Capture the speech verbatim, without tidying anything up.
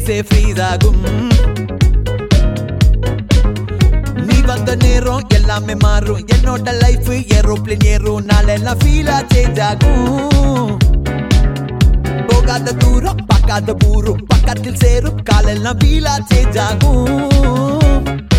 ஸ்பேஸே freeze ஆகும். நீ வந்த நேரம் எல்லாமே மாறும். என்னோட லைஃப் ஏரோப்ளேன் ஏறும். நாளெல்லாம் ஃபீலா சேஞ்ச் ஆகும். போகாத தூரம் பார்க்காத பூரும் பக்கத்தில் சேரும். காலெல்லாம் ஃபீலா சேஞ்ச் ஆகும்.